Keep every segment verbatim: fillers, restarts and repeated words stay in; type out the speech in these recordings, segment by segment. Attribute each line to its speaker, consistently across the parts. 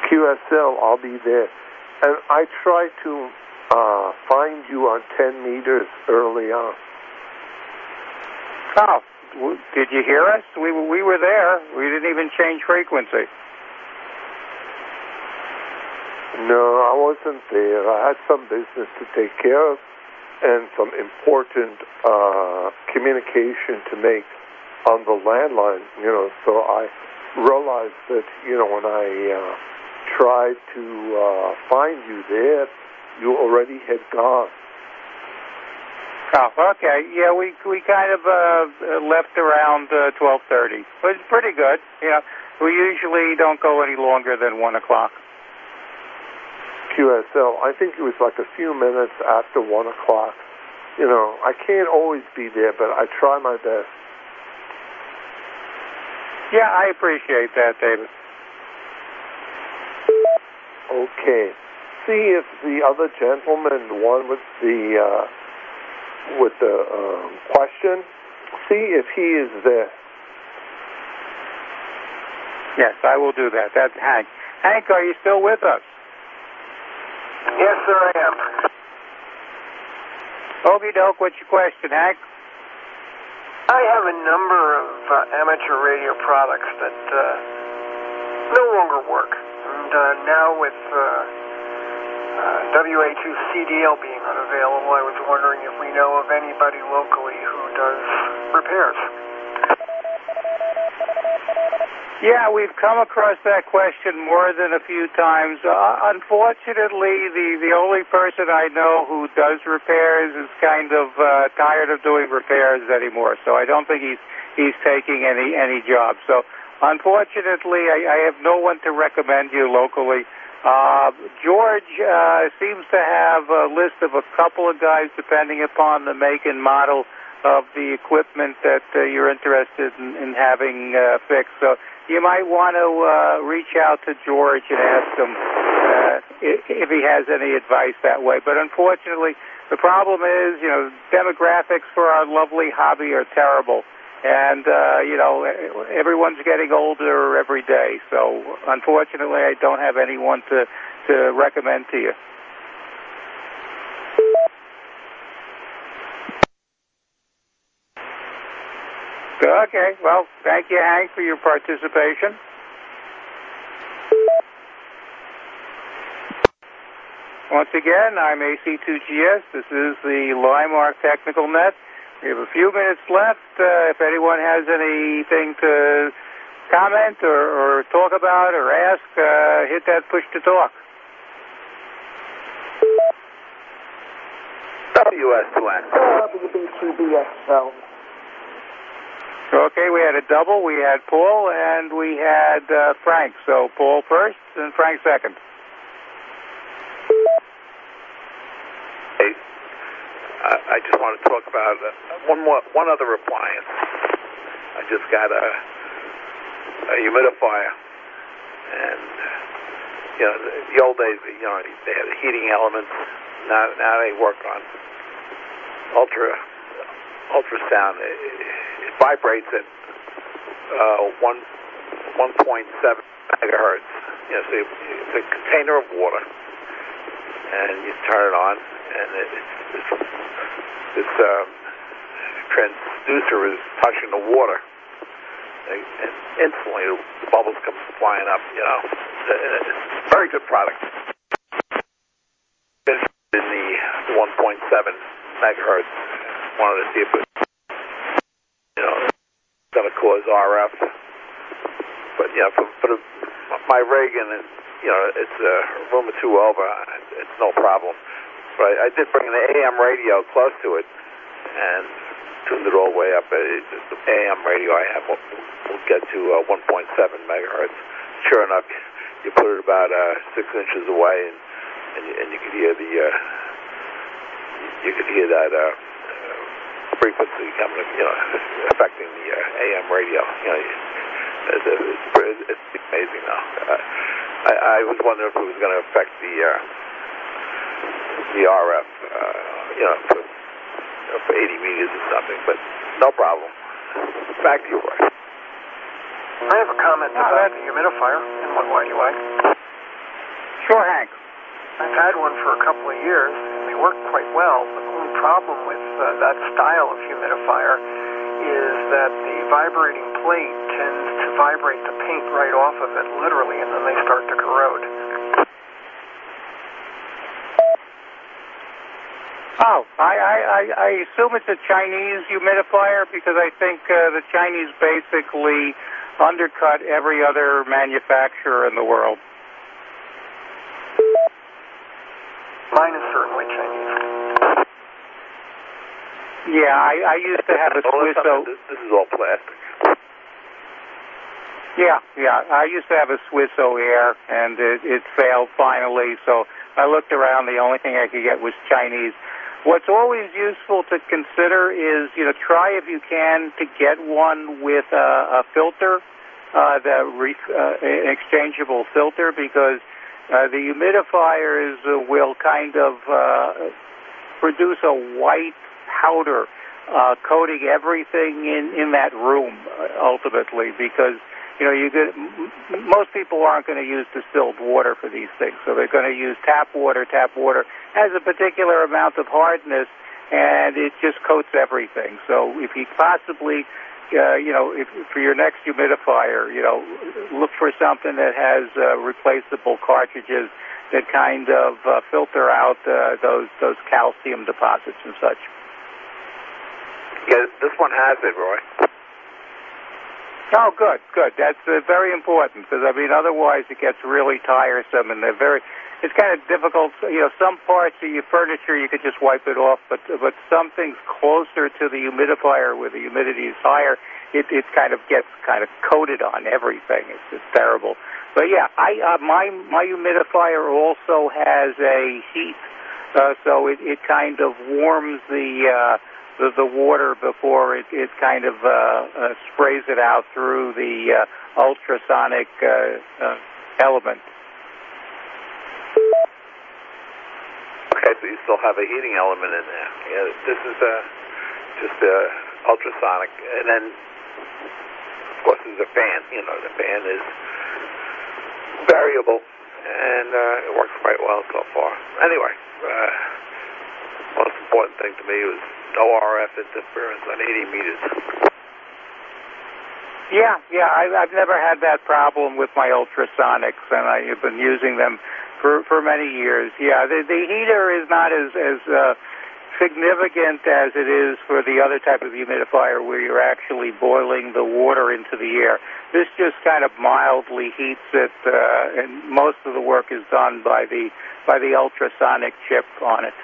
Speaker 1: Q S L, I'll be there. And I try to uh, find you on ten meters early on.
Speaker 2: Oh, did you hear us? We, we were there. We didn't even change frequency.
Speaker 1: No, I wasn't there. I had some business to take care of and some important uh, communication to make on the landline, you know, so I realized that, you know, when I uh, tried to uh, find you there, you already had gone.
Speaker 2: Oh, okay. Yeah, we we kind of uh, left around uh, twelve thirty. But it's pretty good. Yeah, we usually don't go any longer than one o'clock.
Speaker 1: Q S L, I think it was like a few minutes after one o'clock. You know, I can't always be there, but I try my best.
Speaker 2: Yeah, I appreciate that, David.
Speaker 1: Okay. See if the other gentleman, the one with the uh, with the um, question, see if he is there.
Speaker 2: Yes, I will do that. That's Hank. Hank, are you still with us?
Speaker 3: Yes, sir, I am.
Speaker 2: Okie doke, what's your question, Hank?
Speaker 3: I have a number of uh, amateur radio products that uh, no longer work. And uh, now with uh, uh, W A two C D L being unavailable, I was wondering if we know of anybody locally who does repairs.
Speaker 2: Yeah, we've come across that question more than a few times. Uh, unfortunately, the, the only person I know who does repairs is kind of uh, tired of doing repairs anymore, so I don't think he's he's taking any, any jobs. So, unfortunately, I, I have no one to recommend you locally. Uh, George uh, seems to have a list of a couple of guys, depending upon the make and model of the equipment that uh, you're interested in, in having uh, fixed. So you might want to uh, reach out to George and ask him uh, if he has any advice that way. But unfortunately, the problem is, you know, demographics for our lovely hobby are terrible. And, uh, you know, everyone's getting older every day. So unfortunately, I don't have anyone to, to recommend to you. Okay, well, thank you, Hank, for your participation. Once again, I'm A C two G S. This is the Limark Technical Net. We have a few minutes left. Uh, if anyone has anything to comment or, or talk about or ask, uh, hit that push to talk.
Speaker 4: W S two X.
Speaker 5: W B Q B S L.
Speaker 2: Okay, we had a double. We had Paul and we had uh, Frank. So Paul first and Frank second.
Speaker 4: Hey, uh, I just want to talk about uh, one more, one other appliance. I just got a, a humidifier, and you know, the, the old days, you know, they had heating elements. Now, now they work on ultra ultrasound. It, it vibrates at uh, one one point seven megahertz. You know, so it's a container of water, and you turn it on, and it, it's, this um, transducer is touching the water, and, and instantly the bubbles come flying up. You know, it's a very good product. In the one point seven megahertz, wanted to see if it, you know, going to cause R F. But you know, for, for the, my rig, and it, you know, it's a room or two over, it's no problem. But I, I did bring an A M radio close to it and tuned it all the way up. It, the A M radio I have will, will get to uh, one point seven megahertz. Sure enough, you put it about uh, six inches away, and and you, and you could hear the uh, you could hear that uh, uh, frequency coming, you know, affecting the uh, A M radio. You know, it's, it's, it's amazing now. Uh, I, I was wondering if it was going to affect the uh, the R F, uh, you know, for, you know, for eighty meters or something, but no problem. Back to you, Roy.
Speaker 3: I have a comment about the humidifier and what why you like.
Speaker 2: Sure, Hank.
Speaker 3: I've had one for a couple of years, and they work quite well. The only problem with uh, that style of humidifier is that the vibrating plate tends to vibrate the paint right off of it, literally, and then they start to corrode.
Speaker 2: Oh, I, I, I, I assume it's a Chinese humidifier because I think uh, the Chinese basically undercut every other manufacturer in the world.
Speaker 3: Mine is certainly Chinese.
Speaker 2: Yeah, I, I used to have a Swisso.
Speaker 4: This, this is all plastic.
Speaker 2: Yeah, yeah. I used to have a Swisso Air, and it, it failed finally, so I looked around. The only thing I could get was Chinese. What's always useful to consider is, you know, try if you can to get one with a, a filter, uh, the re, uh, an exchangeable filter, because uh, the humidifiers uh, will kind of uh, produce a white powder uh, coating everything in, in that room, uh, ultimately, because you know, you could, m- most people aren't going to use distilled water for these things, so they're going to use tap water. Tap water has a particular amount of hardness, and it just coats everything. So if you possibly, uh, you know, if, for your next humidifier, you know, look for something that has uh, replaceable cartridges that kind of uh, filter out uh, those those calcium deposits and such.
Speaker 4: Yeah, this one has it, Roy.
Speaker 2: Oh, good, good. That's uh, very important because, I mean, otherwise it gets really tiresome, and they're very, it's kind of difficult. You know, some parts of your furniture you could just wipe it off, but but some things closer to the humidifier where the humidity is higher, it, it kind of gets kind of coated on everything. It's just terrible. But, yeah, I uh, my my humidifier also has a heat, uh, so it, it kind of warms the... Uh, The, the water before it, it kind of uh, uh, sprays it out through the uh, ultrasonic uh, uh, element.
Speaker 4: Okay, so you still have a heating element in there. Yeah, this is uh, just uh, ultrasonic. And then, of course, there's a fan. You know, the fan is variable, and uh, it works quite well so far. Anyway, uh, most important thing to me was no R F interference on eighty meters.
Speaker 2: Yeah, yeah, I, I've never had that problem with my ultrasonics, and I've been using them for for many years. Yeah, the, the heater is not as as uh, significant as it is for the other type of humidifier where you're actually boiling the water into the air. This just kind of mildly heats it, uh, and most of the work is done by the by the ultrasonic chip on it.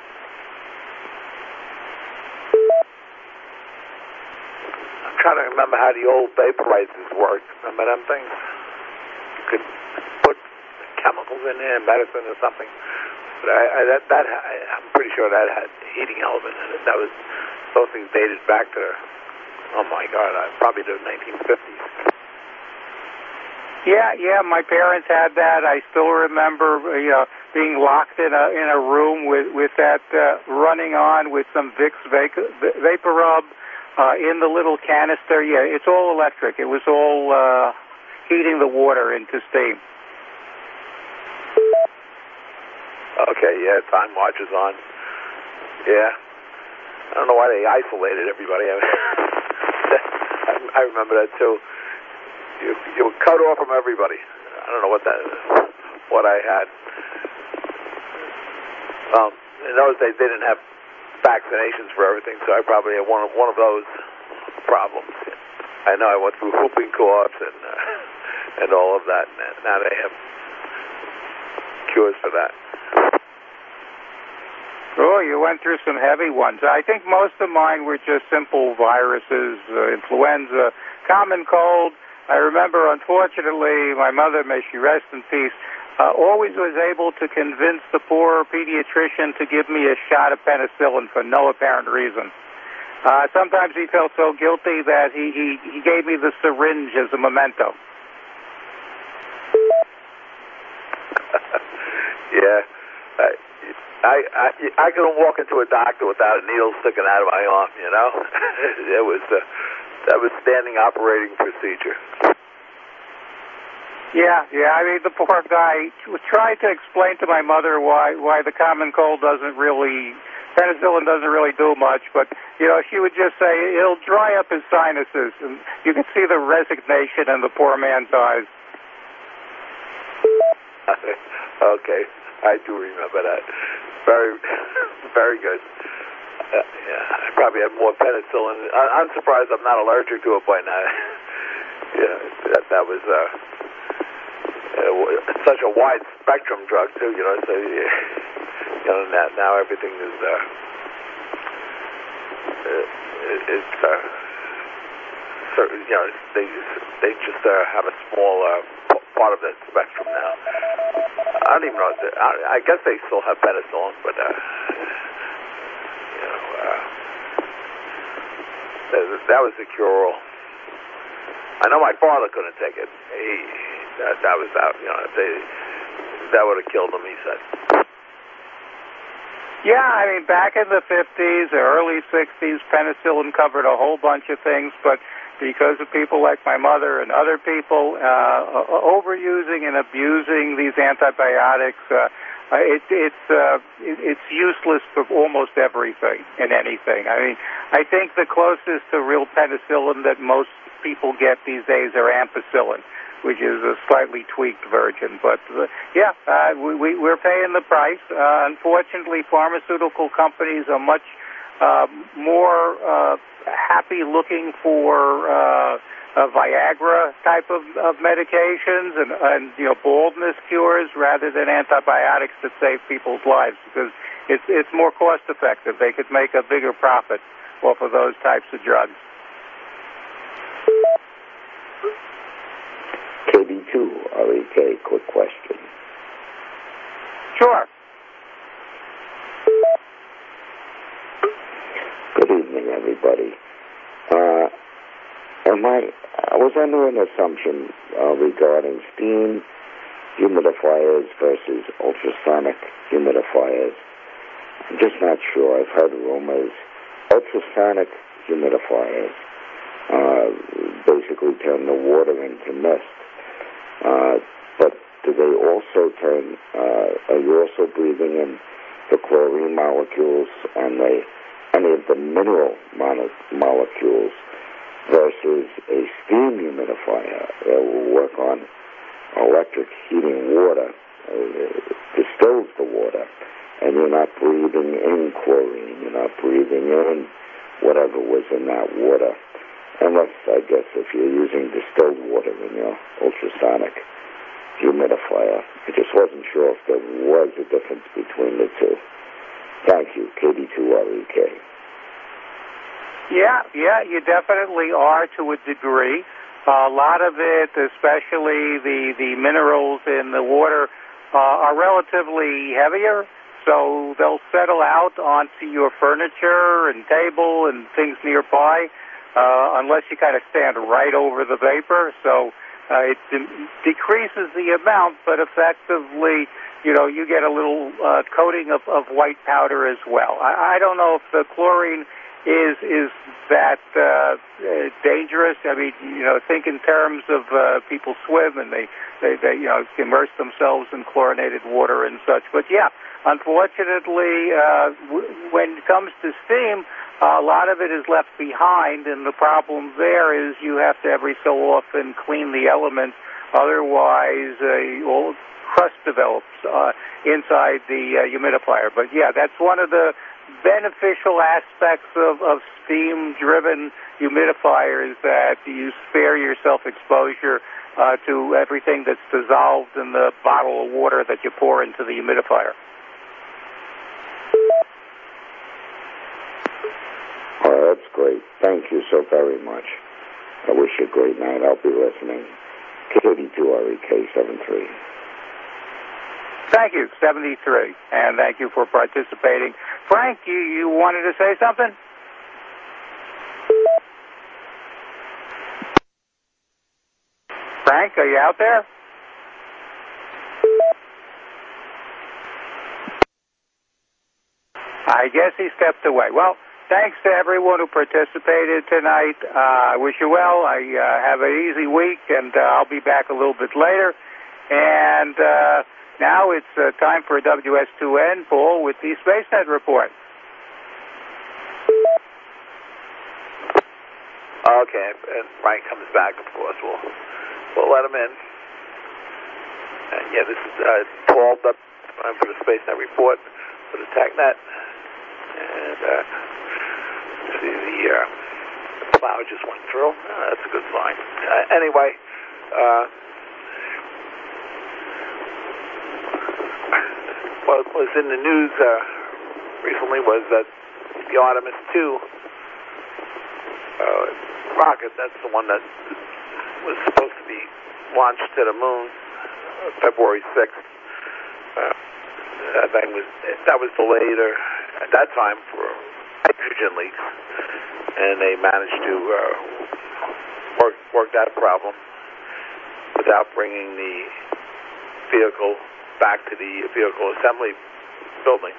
Speaker 4: I'm trying to remember how the old vaporizers worked. Remember them things? You could put chemicals in there, medicine or something. But I, I, that, that I, I'm pretty sure that had heating element in it. That was, those things dated back to, oh my God, uh, probably the nineteen fifties.
Speaker 2: Yeah, yeah, my parents had that. I still remember, you know, being locked in a in a room with with that uh, running on with some Vicks Vapor, vapor Rub uh, in the little canister. Yeah, it's all electric. It was all uh, heating the water into steam.
Speaker 4: Okay, yeah, time watch is on. Yeah. I don't know why they isolated everybody. I, mean, I remember that too. You, you were cut off from everybody. I don't know what that is, what I had. Um, in those days, they didn't have vaccinations for everything, so I probably had one of, one of those problems. I know I went through whooping coughs and, uh, and all of that. Now they have cures for that.
Speaker 2: Oh, you went through some heavy ones. I think most of mine were just simple viruses, uh, influenza, common cold. I remember, unfortunately, my mother, may she rest in peace, uh, always was able to convince the poor pediatrician to give me a shot of penicillin for no apparent reason. Uh, sometimes he felt so guilty that he, he, he gave me the syringe as a memento.
Speaker 4: Yeah. I, I, I, I couldn't walk into a doctor without a needle sticking out of my arm, you know? It was... Uh, That was standing operating procedure.
Speaker 2: Yeah, yeah. I mean, the poor guy tried to explain to my mother why why the common cold doesn't really, penicillin doesn't really do much, but, you know, she would just say it'll dry up his sinuses, and you could see the resignation in the poor man's eyes.
Speaker 4: Okay, I do remember that. Very, very good. Uh, yeah, I probably have more penicillin. I, I'm surprised I'm not allergic to it by now. Yeah, that that was uh, uh, such a wide spectrum drug too. You know, so you know now, now everything is uh, uh, it's uh, certain. You know, they they just uh, have a small uh, part of that spectrum now. I don't even know. If they, I, I guess they still have penicillin, but uh, you know, uh, that, that was the cure-all. I know my father couldn't take it. He that, that was out. You know, if they, that would have killed him. He said.
Speaker 2: Yeah, I mean, back in the fifties, or early sixties, penicillin covered a whole bunch of things, but because of people like my mother and other people uh, overusing and abusing these antibiotics, uh, it, it's uh, it, it's useless for almost everything and anything. I mean, I think the closest to real penicillin that most people get these days are ampicillin, which is a slightly tweaked version. But uh, yeah, uh, we, we, we're paying the price. Uh, unfortunately, pharmaceutical companies are much uh, more uh, happy looking for uh, uh, Viagra type of, of medications and, and you know baldness cures rather than antibiotics that save people's lives, because it's it's more cost effective. They could make a bigger profit off of those types of drugs.
Speaker 6: K B two, R E K, quick question.
Speaker 2: Sure.
Speaker 6: Good evening, everybody. Uh, am I, I was under an assumption uh, regarding steam humidifiers versus ultrasonic humidifiers. I'm just not sure. I've heard rumors. Ultrasonic humidifiers uh, basically turn the water into mist. Uh, but do they also turn, uh, are you also breathing in the chlorine molecules and the, any of the mineral mono- molecules versus a steam humidifier that will work on electric heating water, uh, distills the water, and you're not breathing in chlorine, you're not breathing in whatever was in that water. Unless, I guess, if you're using distilled water in your ultrasonic humidifier. I just wasn't sure if there was a difference between the two. Thank you, K D two R E K.
Speaker 2: Yeah, yeah, you definitely are to a degree. Uh, a lot of it, especially the, the minerals in the water, uh, are relatively heavier, so they'll settle out onto your furniture and table and things nearby. Uh, unless you kind of stand right over the vapor, so uh, it de- decreases the amount, but effectively, you know, you get a little uh, coating of, of white powder as well. I, I don't know if the chlorine is is that uh, dangerous. I mean, you know, think in terms of uh, people swim and they, they, they, you know, immerse themselves in chlorinated water and such. But yeah, unfortunately, uh, w- when it comes to steam, Uh, a lot of it is left behind, and the problem there is you have to every so often clean the elements. Otherwise, uh, well, crust develops uh, inside the uh, humidifier. But yeah, that's one of the beneficial aspects of, of steam-driven humidifiers, that you spare yourself exposure uh, to everything that's dissolved in the bottle of water that you pour into the humidifier.
Speaker 6: Oh, that's great. Thank you so very much. I wish you a great night. I'll be listening. K D two R E K seventy-three.
Speaker 2: Thank you, seventy-three. And thank you for participating. Frank, you, you wanted to say something? Frank, are you out there? I guess he stepped away. Well, thanks to everyone who participated tonight. Uh, I wish you well. I uh, have an easy week, and uh, I'll be back a little bit later. And uh, now it's uh, time for a W S two N, Paul, with the SpaceNet report.
Speaker 4: Okay, and Frank comes back, of course. We'll, we'll let him in. And yeah, this is uh, Paul up for the SpaceNet report for the TechNet. And uh, see, the, uh, the plow just went through. Uh, that's a good sign. Uh, anyway, uh, what was in the news uh, recently was that the Artemis two uh, rocket, that's the one that was supposed to be launched to the moon uh, February sixth. Uh, that thing was that was delayed or at that time for hydrogen leaks, and they managed to uh, work work that problem without bringing the vehicle back to the vehicle assembly building.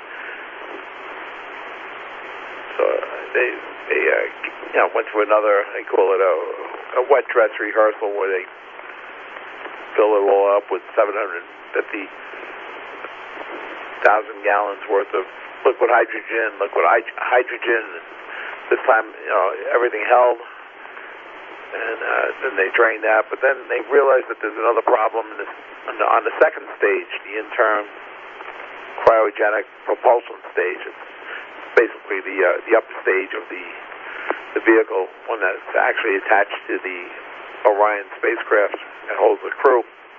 Speaker 4: So they they uh, you know went to another, they call it a, a wet dress rehearsal, where they fill it all up with seven hundred fifty thousand gallons worth of liquid hydrogen, liquid hydrogen. This time, you know, everything held, and uh, then they drained that. But then they realized that there's another problem in this, on, the, on the second stage, the intern cryogenic propulsion stage. It's basically the uh, the upper stage of the the vehicle, one that's actually attached to the Orion spacecraft that holds the crew.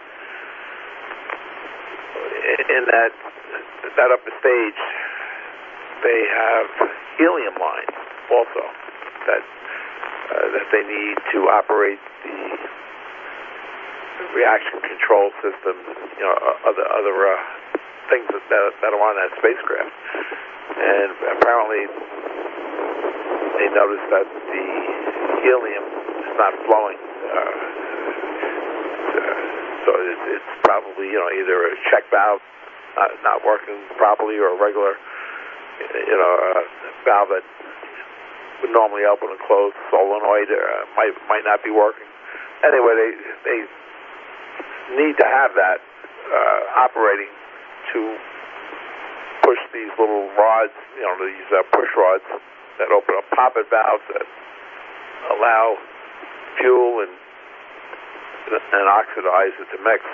Speaker 4: In that that upper stage, they have helium lines also that uh, that they need to operate the reaction control system, you know, other other uh, things that, that that are on that spacecraft. And apparently, they noticed that the helium is not flowing. Uh, So it's probably, you know, either a check valve not, not working properly, or a regular, you know, uh, valve that would normally open and close, solenoid, uh, might might not be working. Anyway, they they need to have that uh, operating to push these little rods, you know, these uh, push rods that open up poppet valves that allow fuel and and oxidizer to mix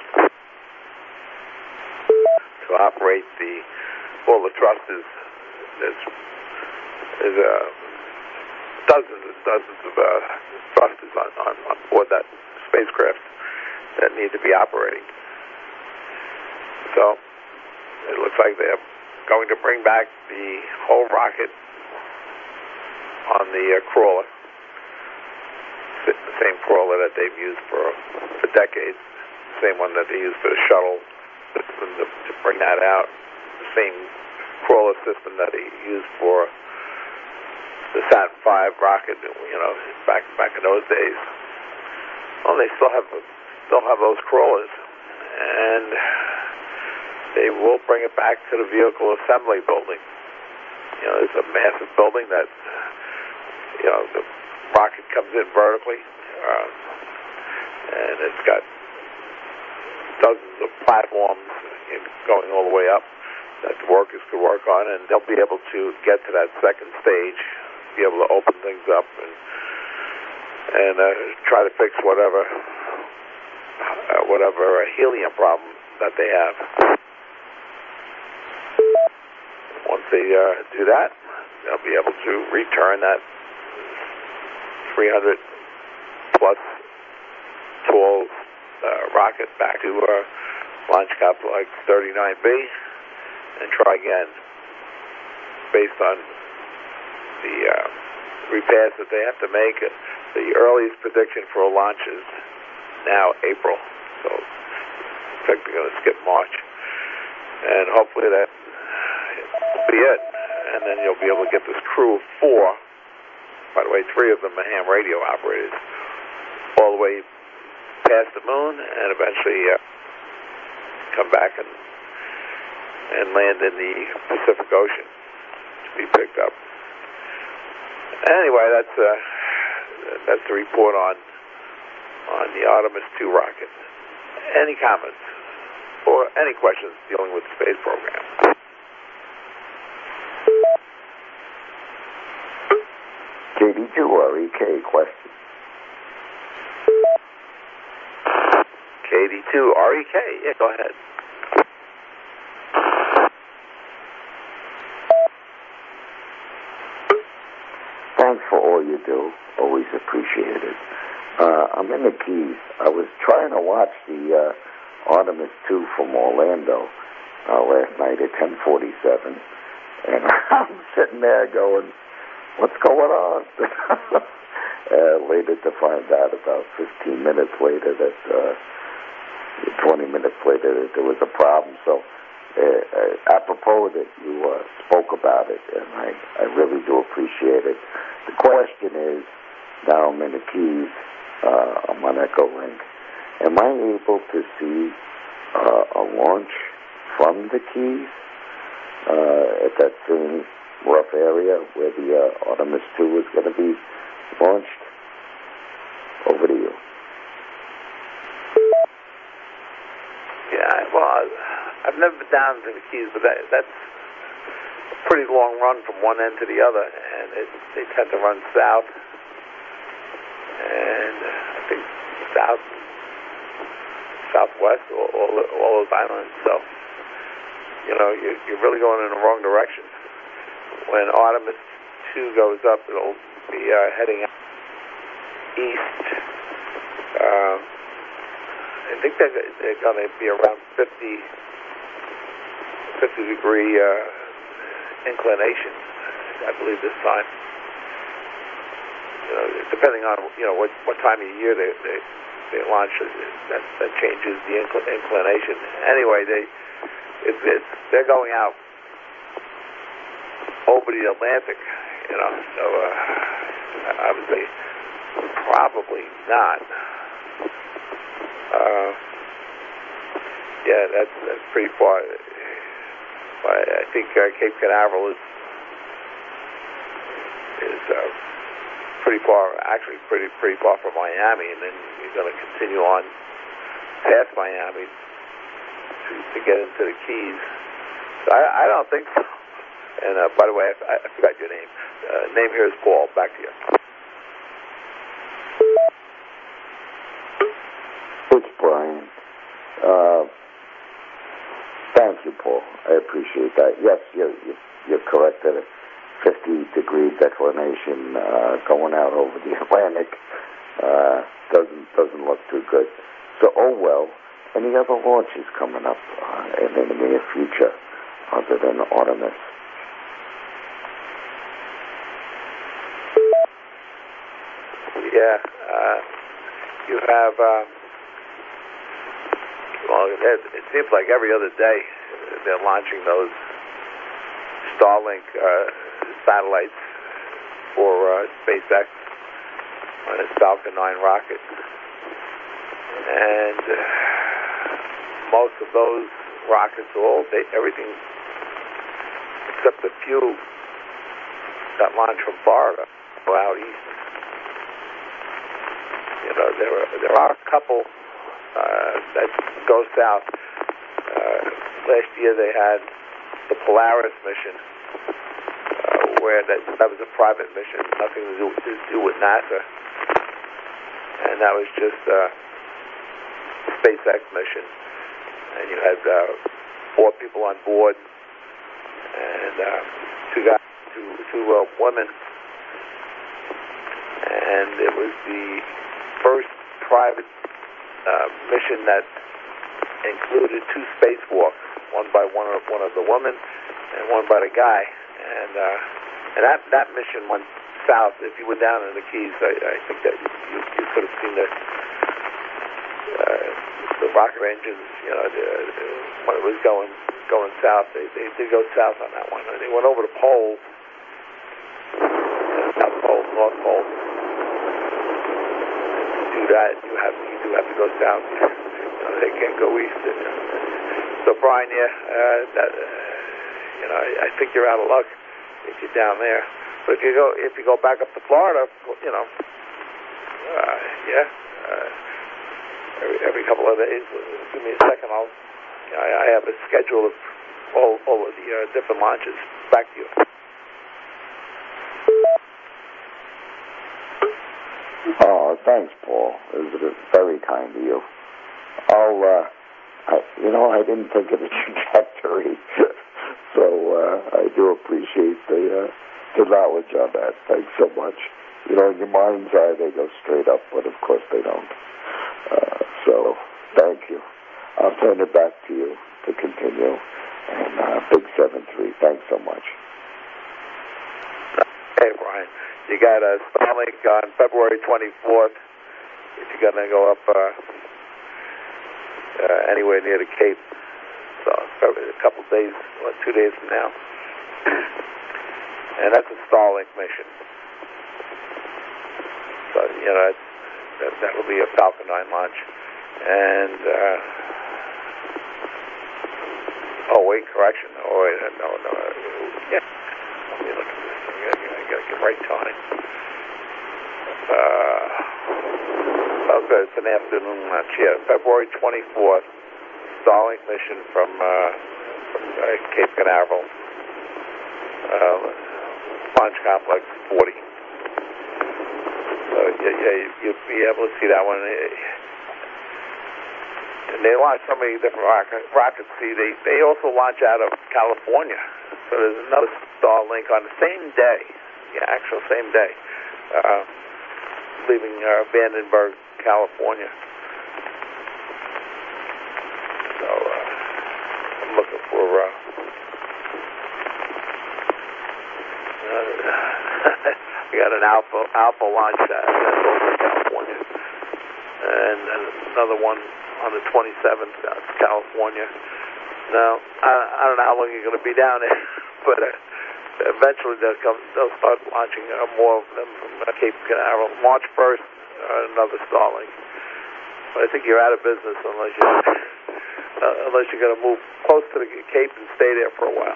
Speaker 4: to operate the all the thrusters. There's, there's uh, dozens and dozens of uh, thrusters on, on, on board that spacecraft that need to be operating. So it looks like they're going to bring back the whole rocket on the uh, crawler. The same crawler that they've used for for decades, the same one that they used for the shuttle system to, to bring that out, the same crawler system that they used for the Saturn five rocket, you know, back back in those days. Well, they still have still have those crawlers, and they will bring it back to the vehicle assembly building. You know, it's a massive building that, you know, the rocket comes in vertically, uh, and it's got dozens of platforms going all the way up that the workers could work on, and they'll be able to get to that second stage, be able to open things up and and uh, try to fix whatever uh, whatever uh, helium problem that they have. Once they uh, do that, they'll be able to return that three hundred plus tall uh, rocket back to uh, launch complex thirty-nine B and try again based on the uh, repairs that they have to make. The earliest prediction for a launch is now April, so I think they're going to skip March, and hopefully that will be it, and then you'll be able to get this crew of four. By the way, three of them are ham radio operators, all the way past the moon, and eventually uh, come back and and land in the Pacific Ocean to be picked up. Anyway, that's uh, that's the report on on the Artemis two rocket. any comments or any questions dealing with the space program?
Speaker 6: K D two R E K question.
Speaker 4: K D two R E K, yeah, go ahead.
Speaker 6: Thanks for all you do. Always appreciate it. Uh, I'm in the Keys. I was trying to watch the uh, Artemis two from Orlando uh, last night at ten forty-seven, and I'm sitting there going, what's going on? uh, later to find out about fifteen minutes later that, uh, twenty minutes later that there was a problem. So uh, uh, apropos that you uh, spoke about it, and I, I really do appreciate it. The question is, now I'm in the Keys, uh, I'm on Echo Link, am I able to see uh, a launch from the Keys uh, at that same rough area where the uh, Artemis two is going to be launched? Over to you.
Speaker 4: Yeah, well, I've never been down to the Keys, but that, that's a pretty long run from one end to the other, and it, they tend to run south, and I think south, southwest, all, all, all those islands. So, you know, you, you're really going in the wrong direction. When Artemis two goes up, it'll be uh, heading east. Um, I think they're, they're going to be around fifty, fifty degree uh, inclination, I believe, this time. You know, depending on you know what, what time of year they they, they launch, that that changes the incl- inclination. Anyway, they it's, it's they're going out over the Atlantic, you know. So uh, I would say probably not. Uh, yeah, that's that's pretty far. I think uh, Cape Canaveral is is uh, pretty far, actually pretty pretty far from Miami, and then you're going to continue on past Miami to, to get into the Keys. So I, I don't think so. And uh, by the way, I, I forgot your name. Uh, name here is Paul. Back to you.
Speaker 6: It's Brian. Uh, thank you, Paul. I appreciate that. Yes, you're, you're, you're correct that a fifty degree declination uh, going out over the Atlantic uh, doesn't doesn't look too good. So, oh well. Any other launches coming up uh, in the near future other than Artemis?
Speaker 4: Yeah, uh, you have. Uh, well, it, it seems like every other day they're launching those Starlink uh, satellites for uh, SpaceX on its Falcon nine rocket, and uh, most of those rockets, all they, everything except a few that launch from Florida go out east. You know, there are, there are a couple uh, that go south. Uh, last year they had the Polaris mission, uh, where that, that was a private mission, nothing to do, to do with NASA. And that was just a SpaceX mission. And you had uh, four people on board, and uh, two guys, two, two uh, women. And it was the first private uh, mission that included two spacewalks, one by one of one of the women and one by the guy. And uh, and that that mission went south. If you were down in the Keys, I, I think that you, you could have seen the uh, the rocket engines. You know, the, the, when it was going going south, they they did go south on that one. They went over the poles, South Pole, North Pole. Do that, you have you do have to go south. You know, they can't go east. So Brian, yeah, uh, that uh, you know, I, I think you're out of luck if you're down there. But if you go if you go back up to Florida, you know, uh, yeah, uh, every, every couple of days. Give me a second. I'll. I, I have a schedule of all, all of the uh, different launches. Back to you.
Speaker 6: Oh, thanks, Paul. It was very kind of you. I'll, uh, I, you know, I didn't think of the trajectory, so uh, I do appreciate the, uh, the knowledge on that. Thanks so much. You know, in your mind's eye, they go straight up, but of course they don't. Uh, so, thank you. I'll turn it back to you to continue. And uh, Big seven three, thanks so much.
Speaker 4: Hey, Brian. You got a Starlink on February twenty-fourth. If you're going to go up uh, uh, anywhere near the Cape, so probably a couple days, or two days from now. And that's a Starlink mission. So, you know, that's, that, that will be a Falcon nine launch. And, uh, oh, wait, correction. Oh, wait, no, no. Yeah. Let me look at this. I got to get right time. Uh, okay, it's an afternoon launch. Yeah, February twenty-fourth, Starlink mission from, uh, from uh, Cape Canaveral. Uh, launch complex forty. So, yeah, yeah, you'll be able to see that one. And they launch so many different rocket, rockets. See, they, they also launch out of California. So there's another Starlink on the same day, yeah, actual same day, uh, leaving uh, Vandenberg, California. So uh, I'm looking for. Uh, uh, I got an Alpha Alpha launch that over in California, and, and another one on the twenty-seventh, out to California. Now, I, I don't know how long you're going to be down there, but uh, eventually they'll come. They'll start launching uh, more of them from uh, Cape Canaveral. March first, uh, another Starlink. But I think you're out of business unless you uh, unless you're going to move close to the Cape and stay there for a while.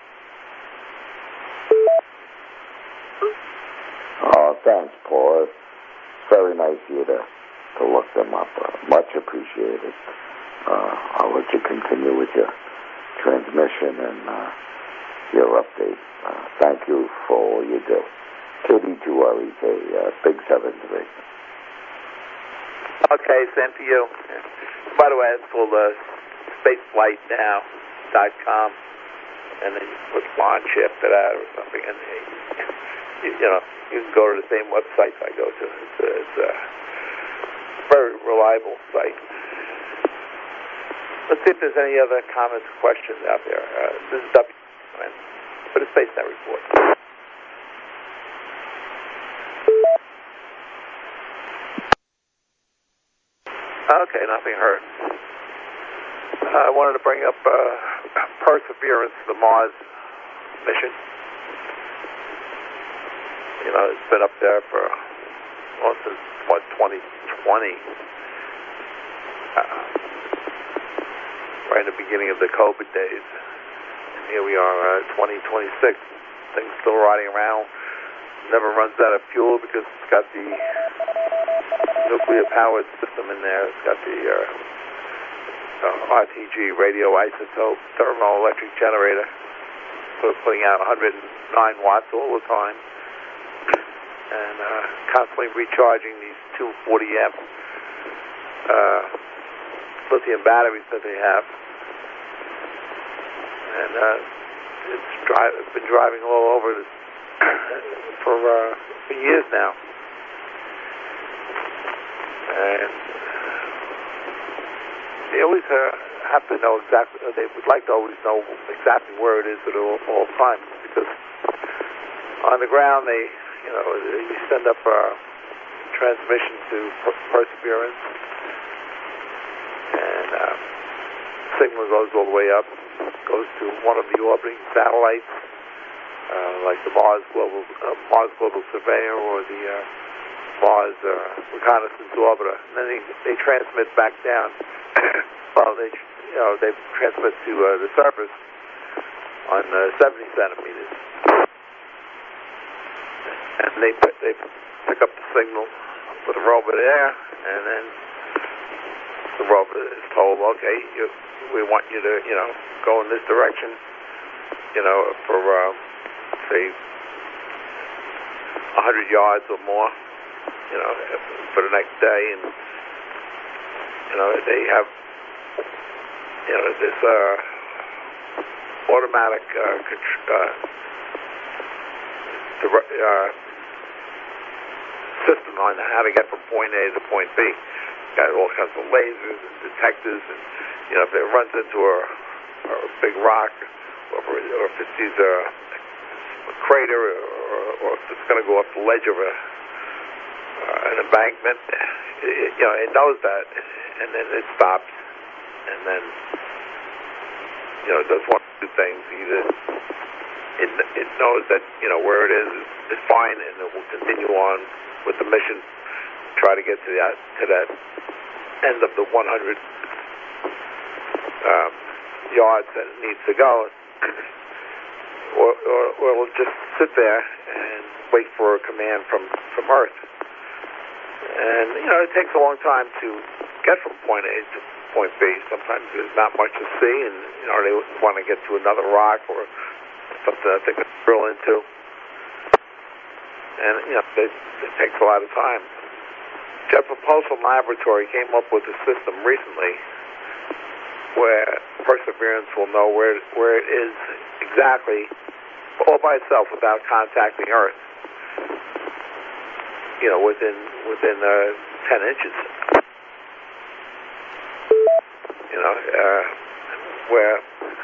Speaker 6: Oh, thanks, Paul. It's very nice of you to, to look them up. Uh, much appreciated. Uh, I'll let you continue with your transmission and uh, your update. Uh, thank you for all you do. K D two R E K, uh, Big seven three.
Speaker 4: Okay, same to you. By the way, it's called uh, spaceflight now dot com, and then you put launch after that or something, and you, you know, you can go to the same website I go to. It's a, it's a very reliable site. Let's see if there's any other comments or questions out there. Uh, this is W for the SpaceNet Report. Okay, nothing heard. Uh, I wanted to bring up uh, Perseverance, the Mars mission. You know, it's been up there for, well, since, what, twenty twenty. Uh, right in the beginning of the COVID days. And here we are, uh, twenty twenty-six. Thing's still riding around. Never runs out of fuel because it's got the nuclear-powered system in there. It's got the uh, uh, R T G, radioisotope, thermoelectric generator, so putting out one hundred nine watts all the time, and uh, constantly recharging these two forty amp uh, lithium batteries that they have. And uh, it's, dri it's been driving all over this for, uh, for years now. And they always uh, have to know exactly, uh, they would like to always know exactly where it is at all, all times, because on the ground they, you know, you send up a transmission to Perseverance, and uh, signal goes all the way up, goes to one of the orbiting satellites, uh, like the Mars Global uh, Mars Global Surveyor or the uh, Mars uh, Reconnaissance Orbiter, and then they, they transmit back down. Well, they you know they transmit to uh, the surface on uh, seventy centimeters, and they put, they pick up the signal with a robot there, and then the rover is told, okay, you, we want you to, you know, go in this direction, you know, for, uh, say, one hundred yards or more, you know, for the next day. And, you know, they have, you know, this uh, automatic uh, uh, uh, system on how to get from point A to point B. Got all kinds of lasers and detectors, and you know, if it runs into a, a big rock, or if, or if it sees a, a crater, or, or if it's going to go off the ledge of a uh, an embankment, it, you know, it knows that, and then it stops, and then you know, it does one of two things: either it it knows that you know where it is is fine, and it will continue on with the mission, try to get to that to that end of the one hundred um, yards that it needs to go, or, or, or it'll just sit there and wait for a command from, from Earth. And, you know, it takes a long time to get from point A to point B. Sometimes there's not much to see, and, you know, they want to get to another rock or something that they can drill into. And, you know, it, it takes a lot of time. Jet Propulsion Laboratory came up with a system recently where Perseverance will know where where it is exactly, all by itself, without contacting Earth. You know, within within uh, ten inches. You know, uh, where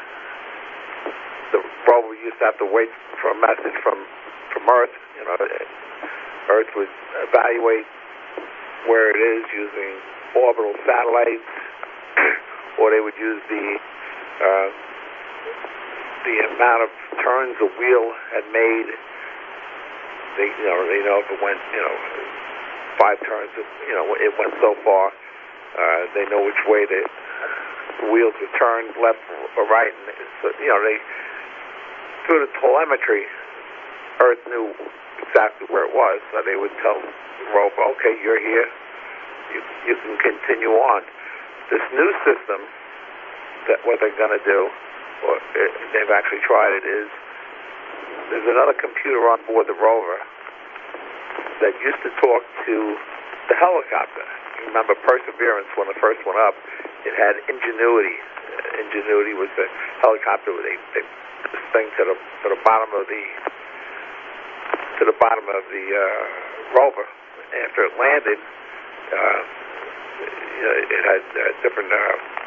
Speaker 4: the rover used to have to wait for a message from from Earth. You know, Earth would evaluate where it is using orbital satellites, or they would use the uh, the amount of turns the wheel had made. They, you know, they know if it went, you know, five turns, you know, it went so far. Uh, they know which way the wheels were turned, left or right. And so, you know, they through the telemetry, Earth knew exactly where it was, so they would tell the rover, okay, you're here, you, you can continue on. This new system, that what they're going to do, or it, they've actually tried it, is there's another computer on board the rover that used to talk to the helicopter. You remember Perseverance, when it first went up, it had Ingenuity. Uh, Ingenuity was the helicopter where they, they put this thing to the, to the bottom of the to the bottom of the uh, rover. After it landed, uh, you know, it had uh, different uh,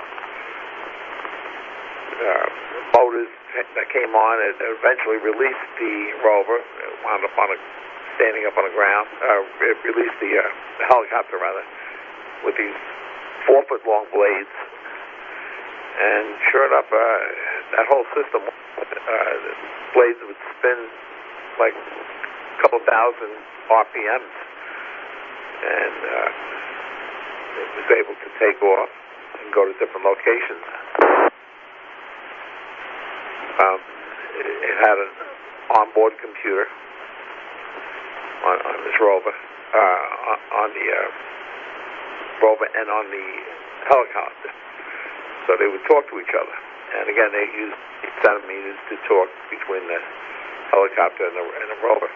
Speaker 4: uh, motors that came on. It eventually released the rover. It wound up on a, standing up on the ground. Uh, it released the, uh, the helicopter, rather, with these four-foot-long blades. And sure enough, uh, that whole system, uh, the blades would spin like a couple thousand R P Ms, and uh, it was able to take off and go to different locations. Um, it, it had an onboard computer on, on this rover, uh, on the uh, rover and on the helicopter. So they would talk to each other. And again, they used centimeters to talk between the helicopter and the, and the rover.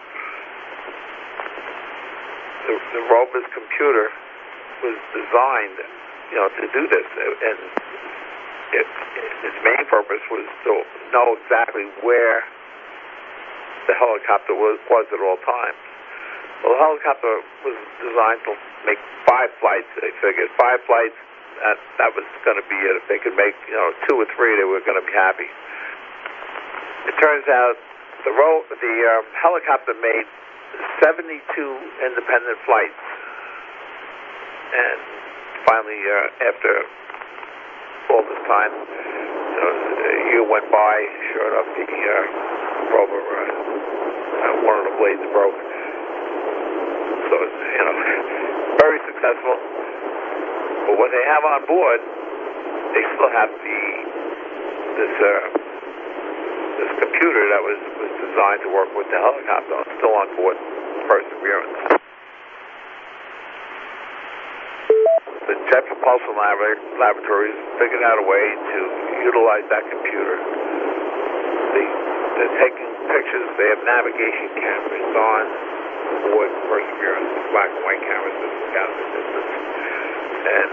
Speaker 4: The, the rover's computer was designed, you know, to do this, and it, its main purpose was to know exactly where the helicopter was, was at all times. Well, the helicopter was designed to make five flights. They figured five flights, that that was going to be it. If they could make, you know, two or three, they were going to be happy. It turns out the ro- the um, helicopter made seventy-two independent flights, and finally, uh, after all this time, you know, a year went by. Sure enough, the uh, rover, uh, uh, one of the blades broke. So, you know, very successful. But what they have on board, they still have the this uh, this computer that was, was designed to work with the helicopter. It's still on board Perseverance. The Jet Propulsion Lab- Laboratories figured out a way to utilize that computer. They, they're taking pictures. They have navigation cameras on board Perseverance, black and white cameras that look out at the distance. And,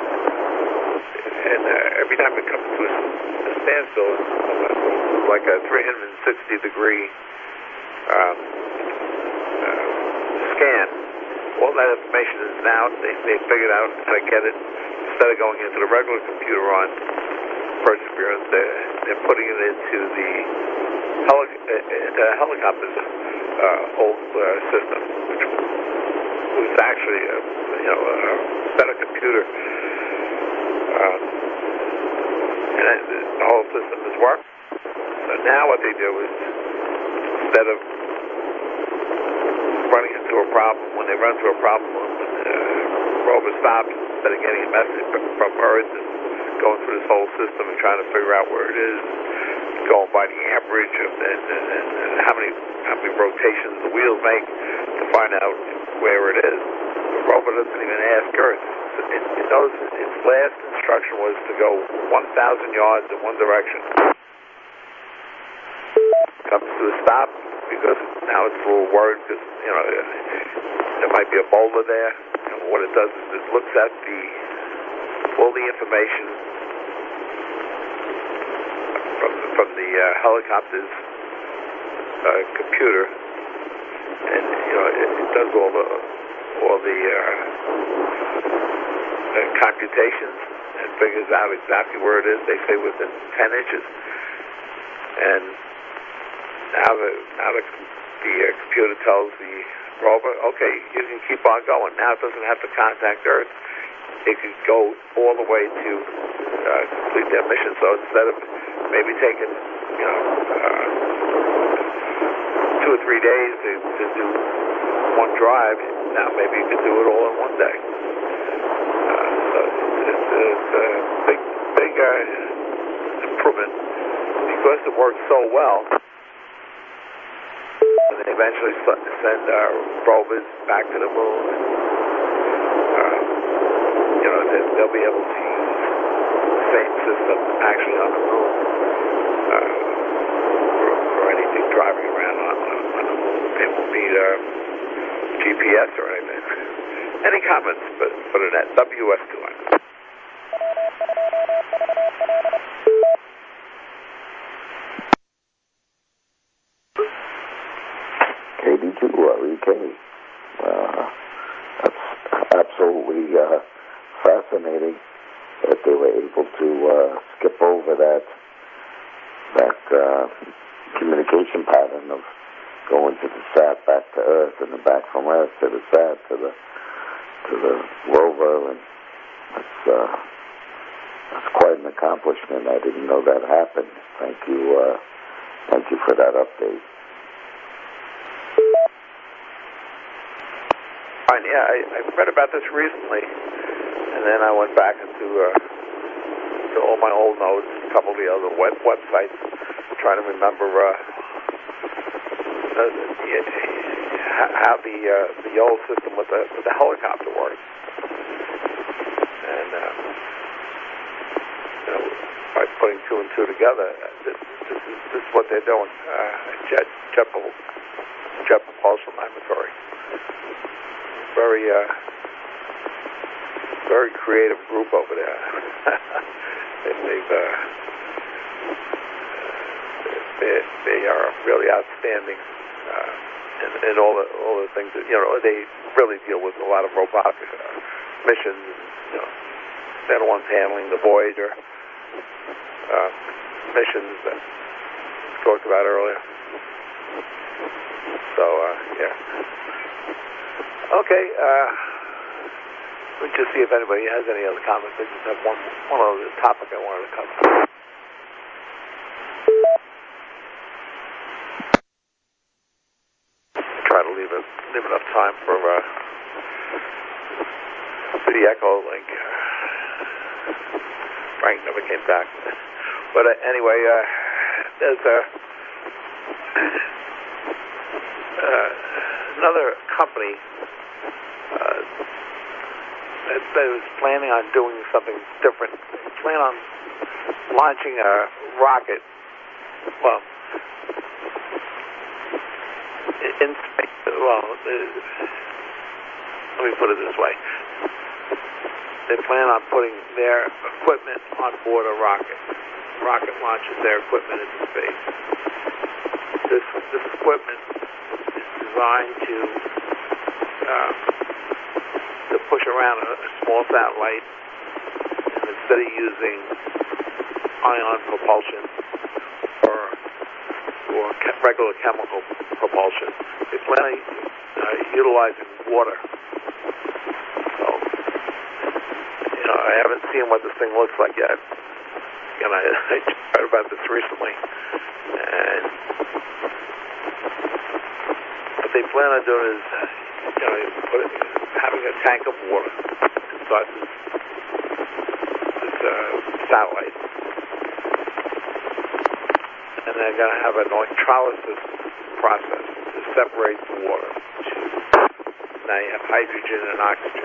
Speaker 4: and uh, every time it comes to a, a standstill, it's like a three hundred sixty degree um, uh, scan. All that information is now, they, they figured out how to get it. Instead of going into the regular computer on Perseverance, they're, they're putting it into the heli- into a helicopter's uh, old uh, system, which was actually a, you know, a better computer. Uh, and the whole system has worked. So now what they do is, instead of running into a problem, when they run into a problem, when the uh, rover stops, instead of getting a message from Earth and going through this whole system and trying to figure out where it is, going by the amperage of, and, and, and, and how many how many rotations the wheels make to find out where it is. The rover doesn't even ask Earth. It, it knows its last instruction was to go one thousand yards in one direction. Comes to a stop because now it's a little worried because, you know, there might be a boulder there. And what it does is it looks at the all the information from the, from the uh, helicopter's uh, computer, and you know it, it does all the all the uh, uh, computations and figures out exactly where it is. They say within ten inches, and now the now the, the uh, computer tells the rover, okay, you can keep on going. Now it doesn't have to contact Earth. It could go all the way to uh, complete their mission. So instead of maybe taking, you know, uh, two or three days to, to do one drive, now maybe you could do it all in one day. Uh, so it's, it's a big, big uh, improvement because it works so well. And they eventually send uh, rovers back to the moon. Uh, you know, they, they'll be able to use the same system actually on the moon uh, for, for anything driving around on, on, on the moon. They won't need uh, G P S or anything. Any comments for, for the net? W S two line.
Speaker 6: K D two R E K. Uh, that's absolutely uh, fascinating that they were able to uh, skip over that that uh, communication pattern of going to the sat back to Earth and then back from Earth to the sat to the to the rover, and that's uh, that's quite an accomplishment. I didn't know that happened. Thank you, uh, thank you for that update.
Speaker 4: Fine, yeah, I, I read about this recently, and then I went back into uh, to all my old notes, a couple of the other web websites, trying to remember uh, uh, the, how the uh, the old system with the with the helicopter worked, and uh, you know, by putting two and two together, this, this, is, this is what they're doing. Uh, jet jet jet propulsion laboratory. Very, uh, very creative group over there. they, they've, uh, they, they are really outstanding uh, in, in all the all the things that, you know, they really deal with a lot of robotic uh, missions. You know, they're the ones handling the Voyager uh, missions that we talked about earlier. So, uh, yeah. Okay, uh, let me just see if anybody has any other comments. I just have one, one other topic I wanted to cover. Try to leave it, leave enough time for uh, for the Echo link. Frank never came back, but uh, anyway, uh, there's a uh, another company. Uh, they was planning on doing something different. They plan on launching a rocket. Well, in space. Well, uh, let me put it this way. They plan on putting their equipment on board a rocket. Rocket launches their equipment into space. This this equipment is designed to uh, to push around a, a small satellite, and instead of using ion propulsion or or ke- regular chemical propulsion, they plan on uh, utilizing water. So, you know, I haven't seen what this thing looks like yet. And I, I heard about this recently, and what they plan on doing is, you know, put it, having a tank of water inside this, this uh, satellite, and they're going to have an electrolysis process to separate the water. Now you have hydrogen and oxygen.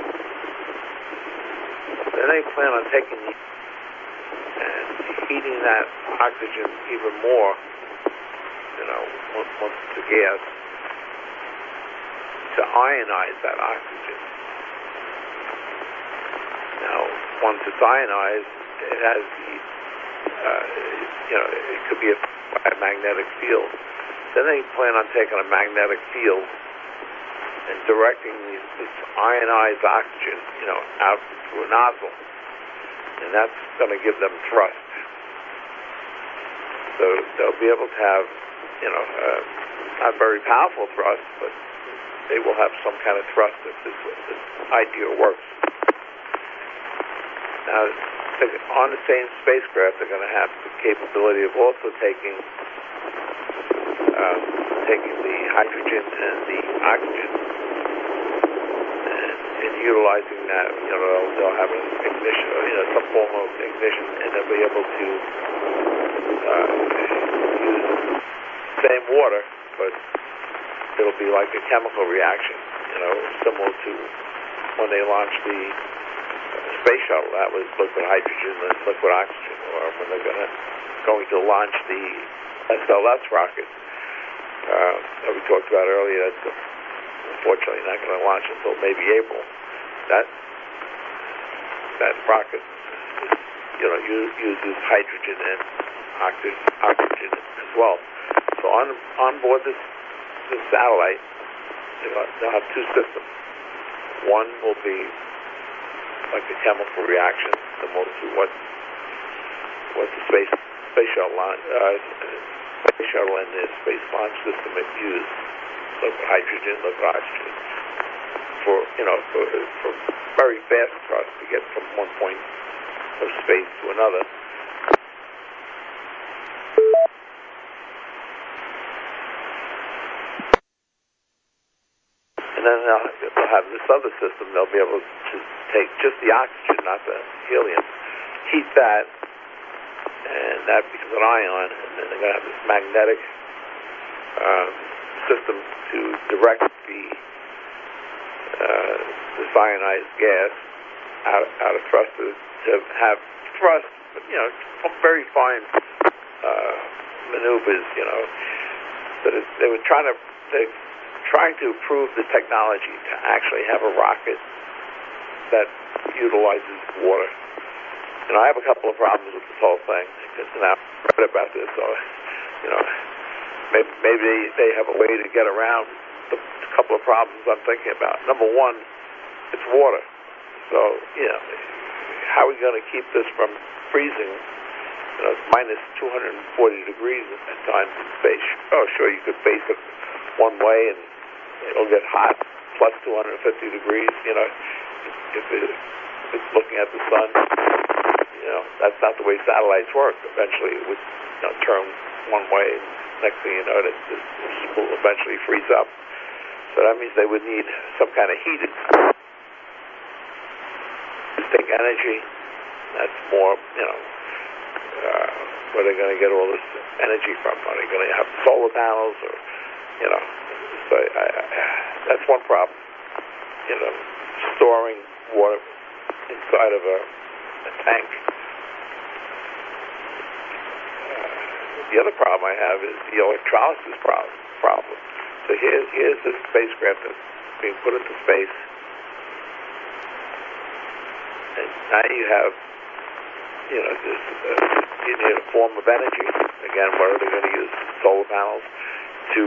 Speaker 4: Then they plan on taking the and heating that oxygen even more, you know, once, once it's a gas, to ionize that oxygen. Now, once it's ionized, it has the, uh, you know, it could be a, a magnetic field. Then they plan on taking a magnetic field and directing these, this ionized oxygen, you know, out through a nozzle. And that's going to give them thrust. So they'll be able to have, you know, uh, not very powerful thrust, but they will have some kind of thrust if this, this idea works. Now, on the same spacecraft, they're going to have the capability of also taking uh, taking the hydrogen and the oxygen and, and utilizing that. You know, they'll, they'll have an ignition, you know, some form of ignition, and they'll be able to uh, use the same water, but it'll be like a chemical reaction, you know, similar to when they launched the space shuttle. That was liquid hydrogen and liquid oxygen, or when they're gonna, going to launch the S L S rocket uh, that we talked about earlier. That's unfortunately not going to launch until maybe April. That that rocket, is, you know, uses hydrogen and oxygen, oxygen as well. So on on board this this satellite, they'll have two systems. One will be like a chemical reaction, similar to what what the space space shuttle uh, space shuttle and the space launch system had used, liquid hydrogen, liquid oxygen, for you know for, for very fast thrust to get from one point of space to another. And then they'll, they'll have this other system. They'll be able to take just the oxygen, not the helium, heat that, and that becomes an ion. And then they're going to have this magnetic uh, system to direct the uh, this ionized gas out, out of thrusters to have thrust, you know, very fine uh, maneuvers, you know. But it, they were trying to they, trying to improve the technology to actually have a rocket that utilizes water. You know, I have a couple of problems with this whole thing, because you know, I read about this, so, you know, maybe, maybe they, they have a way to get around the couple of problems I'm thinking about. Number one, it's water. So, you know, how are we going to keep this from freezing? You know, it's minus two hundred forty degrees at times in space. Oh, sure, you could base it one way and it'll get hot, plus two hundred fifty degrees, you know, if, it, if it's looking at the sun. You know, that's not the way satellites work. Eventually it would, you know, turn one way, and next thing you know, it, it will eventually freeze up. So that means they would need some kind of heating. Take energy, that's more, you know, uh, where they're going to get all this energy from. Are they going to have solar panels, or, you know, so I, I, that's one problem. You know, storing water inside of a, a tank. The other problem I have is the electrolysis problem. problem. So here's, here's this spacecraft that's being put into space. And now you have, you know, this, uh, you need a form of energy. Again, what are they going to use? Solar panels to,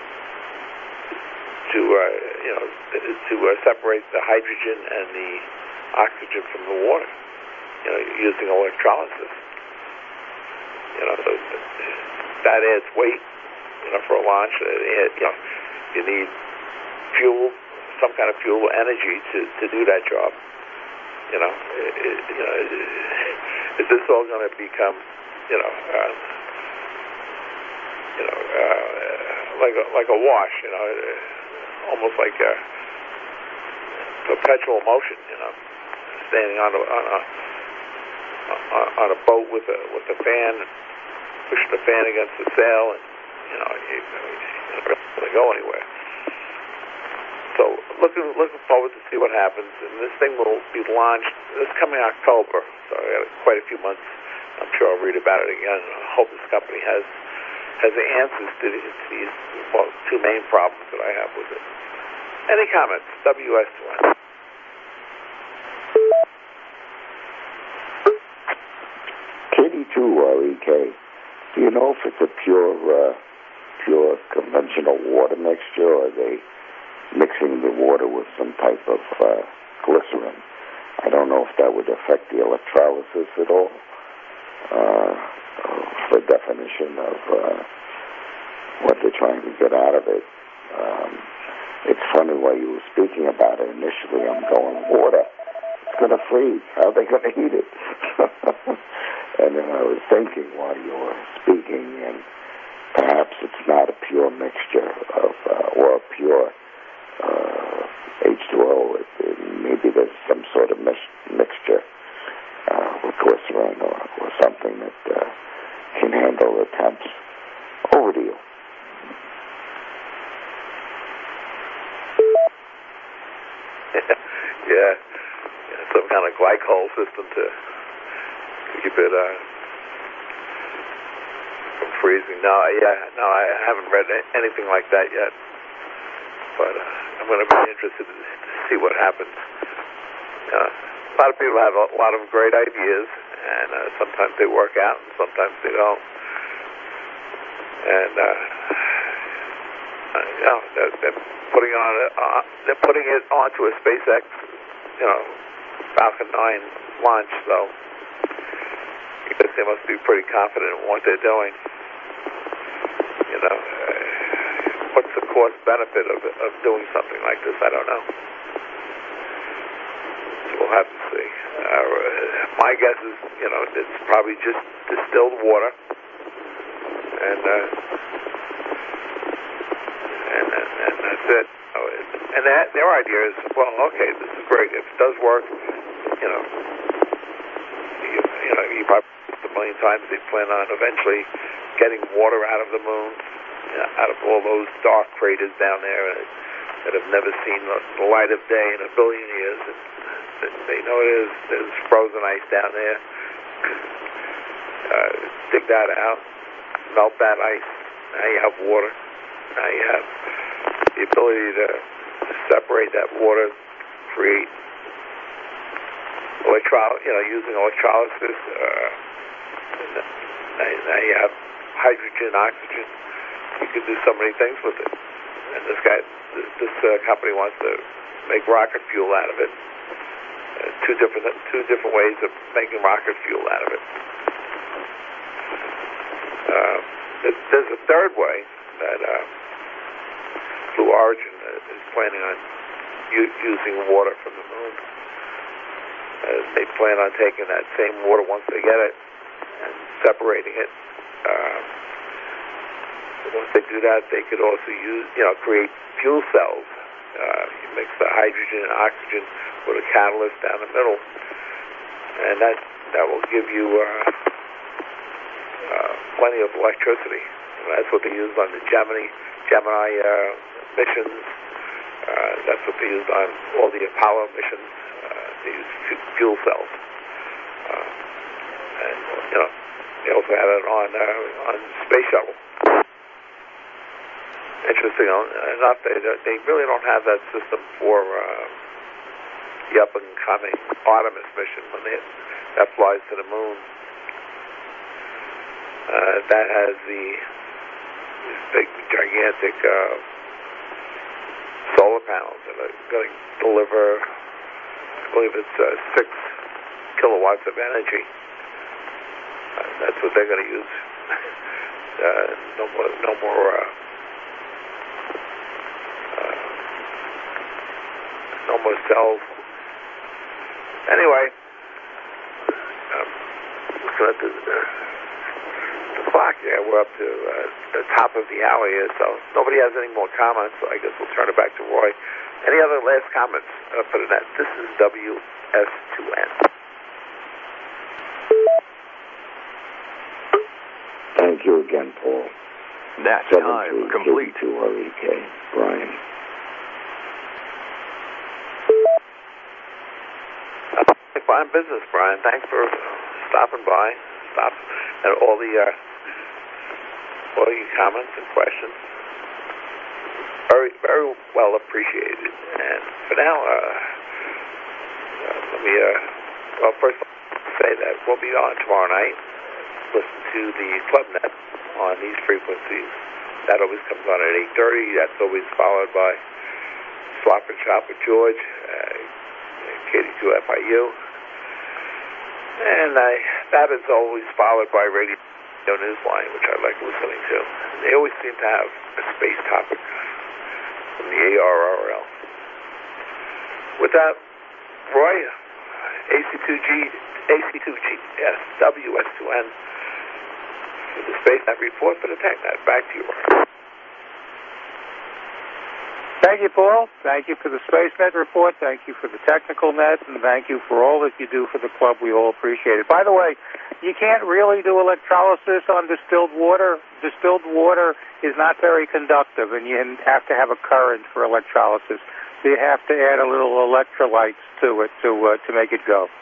Speaker 4: to uh, you know, to uh, separate the hydrogen and the oxygen from the water, you know, using electrolysis. You know, so that adds weight, you know, for a launch. It, you know, you need fuel, some kind of fuel energy to, to do that job. You know, it, it, you know, it, is this all going to become, you know, uh, you know, uh, like a, like a wash? You know, almost like a perpetual motion. You know, standing on a on a on a boat with a with a fan, pushing the fan against the sail, and you know, you, you don't really go anywhere. So looking looking forward to see what happens, and this thing will be launched this coming October. So I got quite a few months. I'm sure I'll read about it again. I hope this company has has the answers to these, to these well, two main problems that I have with it. Any comments? W S one.
Speaker 6: K D two R E K. Do you know if it's a pure, uh, pure conventional water mixture, or are they mixing the water with some type of uh, glycerin? I don't know if that would affect the electrolysis at all. Uh, for definition of uh, what they're trying to get out of it. Um, it's funny while you were speaking about it initially, I'm going, water, it's going to freeze. How are they going to heat it? And then I was thinking while you were speaking, and perhaps it's not a pure mixture of, uh, or a pure uh, H two O. It, it, maybe there's some sort of mis- mixture uh, with glycerin or, or something that uh, can handle the temps. Over to you.
Speaker 4: yeah. yeah, some kind of glycol system to keep it uh, from freezing. No, yeah, no, I haven't read anything like that yet. But uh, I'm going to be interested to see what happens. Uh, a lot of people have a lot of great ideas, and uh, sometimes they work out, and sometimes they don't. And uh, you know, they're, they're putting on it, uh, they're putting it onto a SpaceX, you know, Falcon nine launch. So I guess they must be pretty confident in what they're doing. You know, uh, what's the cost benefit of of doing something like this? I don't know. So we'll have to see. Uh, my guess is, you know, it's probably just distilled water, and uh, and, and and that's it. And that, their idea is, well, okay, this is great. If it does work, you know, you, you know, you probably a million times they plan on eventually getting water out of the moon, you know, out of all those dark craters down there that have never seen the light of day in a billion years. And they know there's, there's frozen ice down there. Uh, dig that out, melt that ice. Now you have water. Now you have the ability to separate that water, create electro, you know, using electrolysis. Uh, now, now you have hydrogen, oxygen. You can do so many things with it. And this guy, this uh, company wants to make rocket fuel out of it. Uh, two different, two different ways of making rocket fuel out of it. Uh, there's a third way that uh, Blue Origin is planning on u- using water from the moon. Uh, they plan on taking that same water once they get it and separating it. Uh, once they do that, they could also use, you know, create fuel cells. Uh, you mix the hydrogen and oxygen with a catalyst down the middle, and that that will give you uh, uh, plenty of electricity. And that's what they used on the Gemini Gemini uh, missions. Uh, that's what they used on all the Apollo missions. Uh, They use fu- fuel cells. Uh, and, you know, they also had it on, uh, on Space Shuttle. Interesting enough, they, they really don't have that system for uh, the up-and-coming Artemis mission when they, that flies to the moon. Uh, that has the these big, gigantic uh, solar panels that are going to deliver, I believe it's uh, six kilowatts of energy. Uh, that's what they're going to use. uh, no more, no more, uh, uh, no more cells. Anyway, um, looking at the. Uh, Clock. Yeah, we're up to uh, the top of the hour here, so nobody has any more comments, so I guess we'll turn it back to Roy. Any other last comments uh, for the net? This is W S two N.
Speaker 6: Thank you again, Paul.
Speaker 7: That time complete.
Speaker 6: To R E K. Brian.
Speaker 4: Uh, fine business, Brian. Thanks for stopping by. Stop. And all the uh, all your comments and questions, very, very well appreciated. And for now, uh, uh, let me, uh, well, first I'll say that we'll be on tomorrow night. Listen to the ClubNet on these frequencies. That always comes on at eight thirty. That's always followed by Swap and Shop with George, uh, K D two F I U. And I, that is always followed by Radio Newsline, which I like listening to. They always seem to have a space topic from the A R R L. With that, Roy, A C two G, A C two G, yes, W S two N, for the SpaceNet report for the TechNet. Back to you, Roy.
Speaker 2: Thank you, Paul. Thank you for the SpaceNet report. Thank you for the technical net, and thank you for all that you do for the club. We all appreciate it. By the way, you can't really do electrolysis on distilled water. Distilled water is not very conductive, and you have to have a current for electrolysis. So you have to add a little electrolytes to it to uh, to make it go.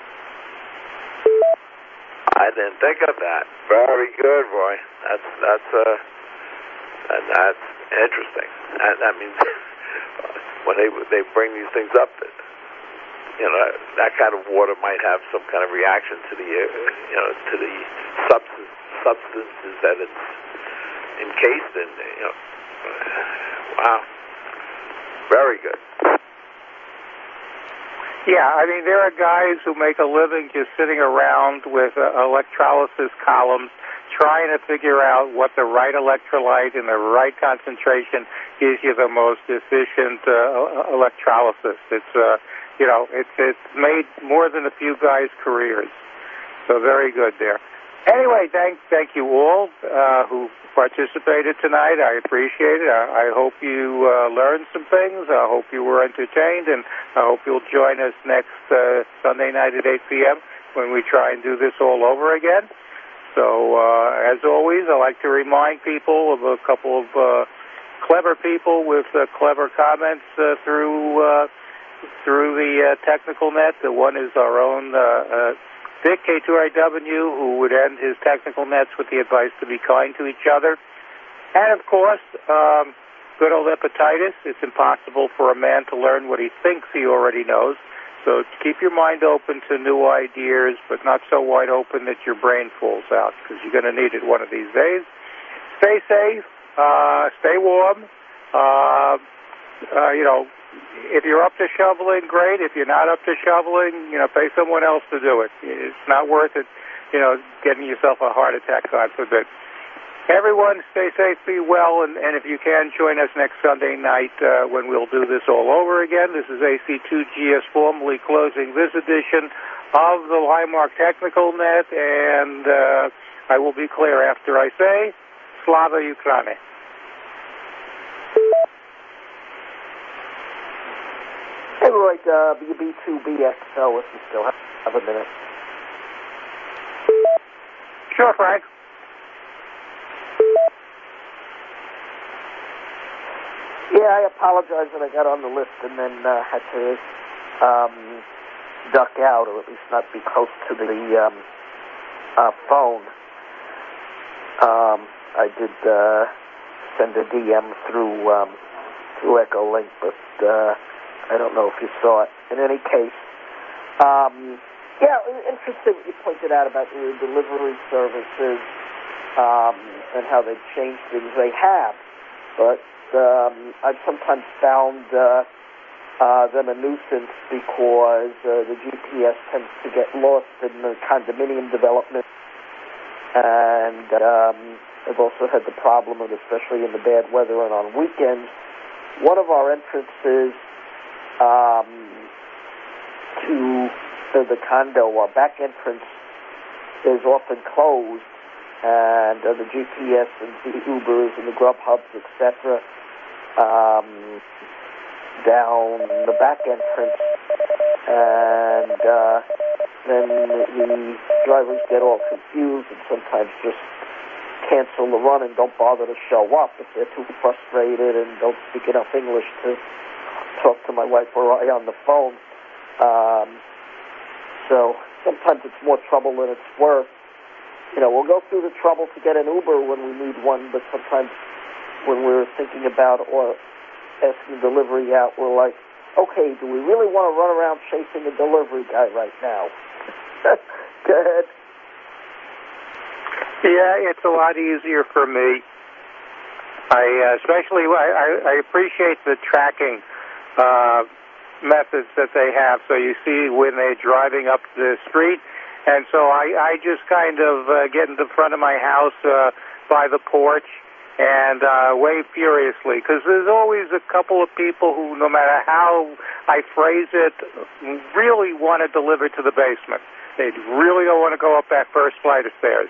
Speaker 4: I didn't think of that. Very good, Roy. That's that's uh, and that's interesting. And that means when they they bring these things up, that you know that kind of water might have some kind of reaction to the you know to the substance substances that it's encased in. You know, wow, very good.
Speaker 2: Yeah, I mean there are guys who make a living just sitting around with uh, electrolysis columns, trying to figure out what the right electrolyte and the right concentration gives you the most efficient uh, electrolysis. It's, uh, you know, it's it's made more than a few guys' careers. So very good there. Anyway, thank thank you all uh, who participated tonight. I appreciate it. I, I hope you uh, learned some things. I hope you were entertained, and I hope you'll join us next uh, Sunday night at eight p.m. when we try and do this all over again. So, uh, as always, I like to remind people of a couple of uh, clever people with uh, clever comments uh, through uh, through the uh, technical net. The one is our own uh, uh, Dick, K two R W, who would end his technical nets with the advice to be kind to each other. And, of course, um, good old Hepatitis. It's impossible for a man to learn what he thinks he already knows. So keep your mind open to new ideas, but not so wide open that your brain falls out, because you're going to need it one of these days. Stay safe. Uh, stay warm. Uh, uh, you know, if you're up to shoveling, great. If you're not up to shoveling, you know, pay someone else to do it. It's not worth it, you know, getting yourself a heart attack, God forbid. Everyone, stay safe, be well, and, and if you can, join us next Sunday night uh, when we'll do this all over again. This is A C two G S formally closing this edition of the Highmark Technical Net, and uh, I will be clear after I say, Slava Ukraine.
Speaker 5: Hey, Roy, W B two B S L, if you still have, have a minute.
Speaker 2: Sure, Frank.
Speaker 5: Yeah, I apologize that I got on the list and then uh, had to um, duck out, or at least not be close to the um, uh, phone. Um, I did uh, send a D M through um, through Echolink, but uh, I don't know if you saw it. In any case, um, yeah, interesting what you pointed out about the delivery services um, and how they've changed things. They have, but um, I've sometimes found uh, uh, them a nuisance because uh, the G P S tends to get lost in the condominium development. And um, I've also had the problem of, especially in the bad weather and on weekends, one of our entrances um, to uh, the condo, our back entrance, is often closed, and uh, the G P S and the Ubers and the Grubhubs, et cetera, um, down the back entrance, and uh, then the drivers get all confused and sometimes just cancel the run and don't bother to show up if they're too frustrated and don't speak enough English to talk to my wife or I on the phone. Um, so sometimes it's more trouble than it's worth. You know, we'll go through the trouble to get an Uber when we need one, but sometimes when we're thinking about or asking delivery out, we're like, okay, do we really want to run around chasing a delivery guy right now? Go ahead.
Speaker 2: Yeah, it's a lot easier for me. I uh, especially I, I, I appreciate the tracking uh, methods that they have. So you see when they're driving up the street, and so I, I just kind of uh, get in the front of my house uh, by the porch and uh, wave furiously, because there's always a couple of people who, no matter how I phrase it, really want to deliver to the basement. They really don't want to go up that first flight of stairs.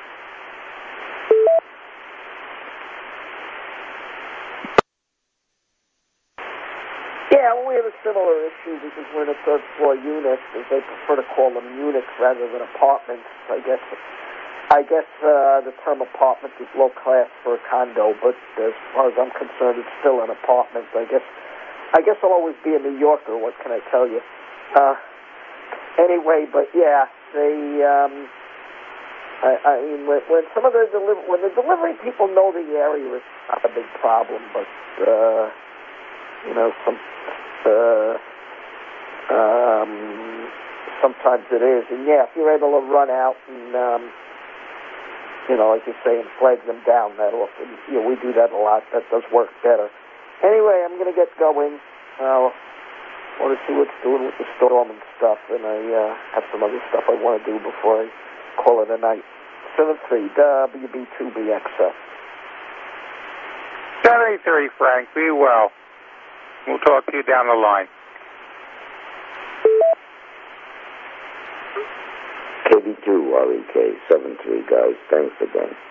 Speaker 5: Yeah, well, we have a similar issue because we're in a third floor unit. They prefer to call them units rather than apartments. I guess I guess uh, the term apartment is low class for a condo, but as far as I'm concerned, it's still an apartment. I guess I guess I'll always be a New Yorker. What can I tell you? Uh, anyway, but yeah, they. Um, I, I mean, when, when some of the deliver when the delivery people know the area, it's not a big problem. But uh, you know, some uh, um, sometimes it is. And yeah, if you're able to run out and um, you know, like you say, and flag them down that often, you know, we do that a lot. That does work better. Anyway, I'm going to get going. I uh, want to see what's doing with the storm and stuff, and I uh, have some other stuff I want to do before I call it a night. seven three W B two B X F.
Speaker 2: seventy-three, Frank. Be well. We'll talk to you down the line.
Speaker 6: K B two R E K, seven three, guys. Thanks again.